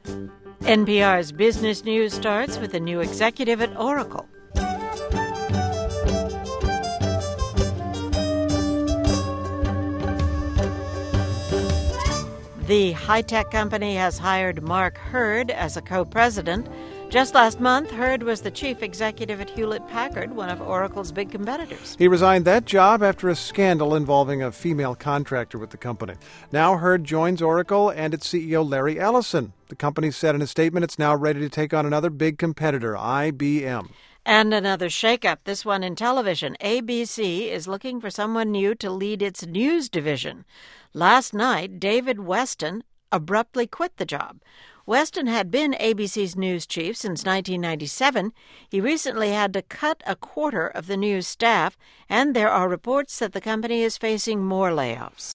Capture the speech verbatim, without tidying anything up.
N P R's Business News starts with a new executive at Oracle. The high-tech company has hired Mark Hurd as a co-president. Just last month, Hurd was the chief executive at Hewlett-Packard, one of Oracle's big competitors. He resigned that job after a scandal involving a female contractor with the company. Now Hurd joins Oracle and its C E O Larry Ellison. The company said in a statement it's now ready to take on another big competitor, I B M. And another shakeup, this one in television. A B C is looking for someone new to lead its news division. Last night, David Weston abruptly quit the job. Weston had been A B C's news chief since nineteen ninety-seven. He recently had to cut a quarter of the news staff, and there are reports that the company is facing more layoffs.